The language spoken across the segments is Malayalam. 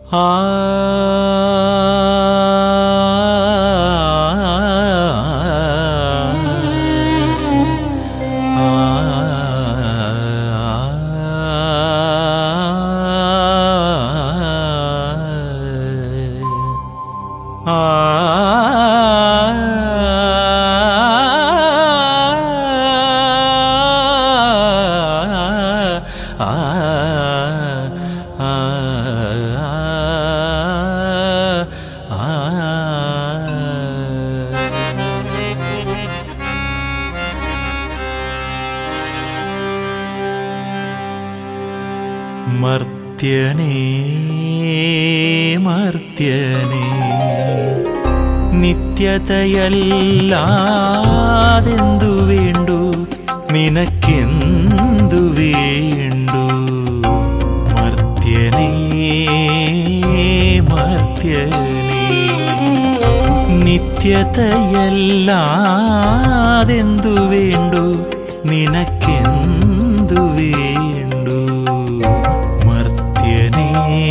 മർത്യനേ മർത്യനേ നിത്യതയല്ലാതെന്തു വേണ്ടു നിനക്കെന്തു വേണ്ടു മർത്യനേ മർത്യനേ നിത്യതയല്ലാതെന്തു വേണ്ടു നിനക്കെന്തു വേണ്ടു മർത്യനേ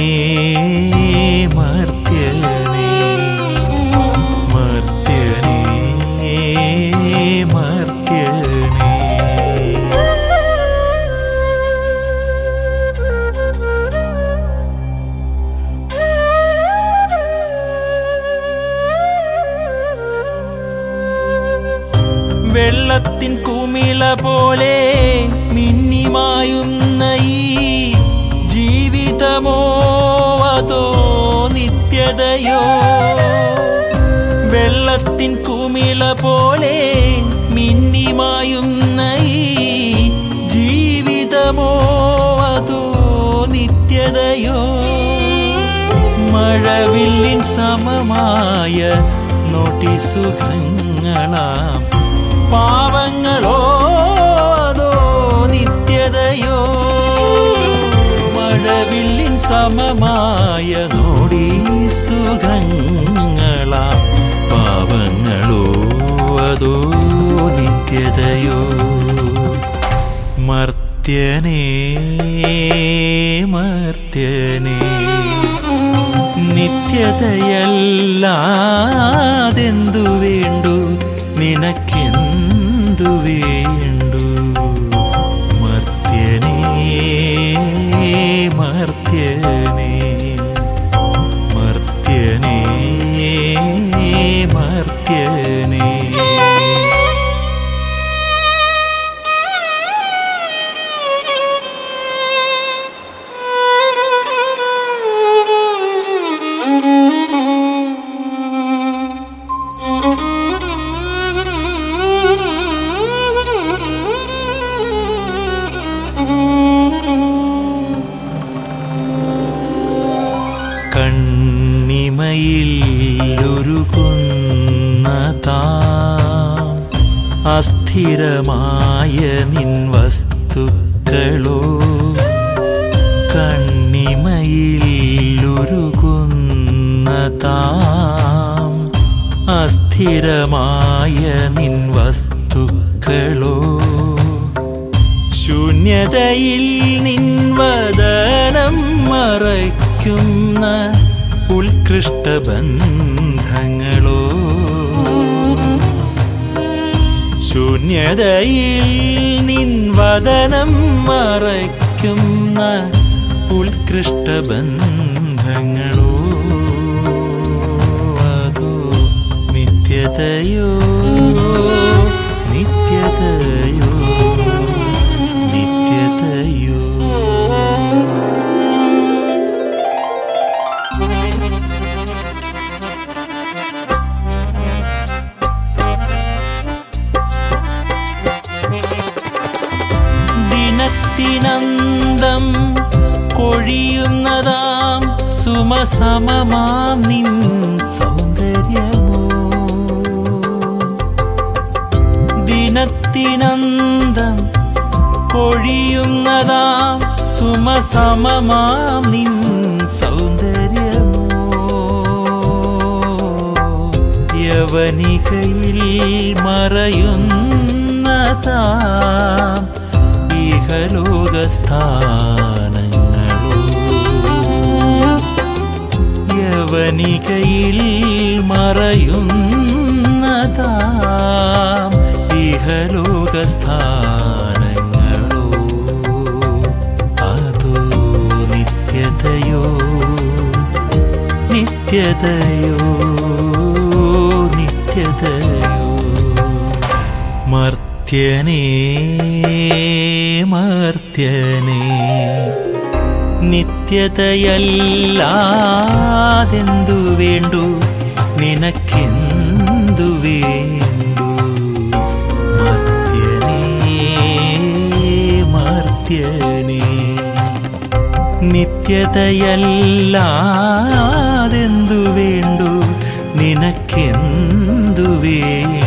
മർത്യനേ മർത്യനേ മർത്യനേ വെള്ളത്തിൻ കുമിള പോലെ മിന്നിമായുന്ന ഈ ജീവിതമോ അതോ നിത്യതയോ വെള്ളത്തിൻ കുമിള പോലെ മിന്നിമായുന്ന ഈ ജീവിതമോ അതോ നിത്യതയോ മഴവില്ലിൻ സമമായ നോട്ടിസുഖങ്ങളാം പാവങ്ങളോ അതോ നിത്യതയോ മഴവില്ലിൻ സമമായ നോടിസുഖങ്ങളാം പാവങ്ങളോ അതോ നിത്യതയോ മർത്യനേ മർത്യനേ നിത്യതയല്ലാതെന്തു വേണ്ടു നിനക്കെന്തു വേണ്ടു മർത്യനേ മർത്യനേ മർത്യനേ മർത്യനേ കണ്ണിമയിലൊരുകുന്നതാം അസ്ഥിരമായ നിൻ വസ്തുക്കളോ കണ്ണിമയിലൊരുകുന്നതാം അസ്ഥിരമായ നിൻ വസ്തുക്കളോ ശൂന്യതയിൽ നിൻ വദനം മറയ്ക്കുന്ന ഉത്കൃഷ്ട ബന്ധങ്ങളോ ശൂന്യതയിൽ നിൻ വദനം മറയ്ക്കുന്ന ഉത്കൃഷ്ട ബന്ധങ്ങളോ അതോ നിത്യതയോ നിത്യതയോ നിത്യതയോ ദിനത്തിനന്തം കൊഴിയുന്നതാം സുമസമമാം നിൻ സൗന്ദര്യമോ ദിനത്തിനന്തം കൊഴിയുന്നതാം സുമസമമാം നിൻ സൗന്ദര്യമോ യവനികയിൽ മറയുന്നതാം ഇഹലോകസ്ഥാനങ്ങളോ വനികയിൽ മറയുന്നതാം ഇഹലോകസ്ഥാനങ്ങളോ അതോ നിത്യതയോ നിത്യതയോ നിത്യതയോ മർത്യനേ മർത്യനേ നിത്യതയല്ലാതെന്തു വേണ്ടു നിനക്കെന്തു വേണ്ടു മർത്യനേ മർത്യനേ നിത്യതയല്ലാതെന്തു വേണ്ടു നിനക്കെന്തു വേണ്ടു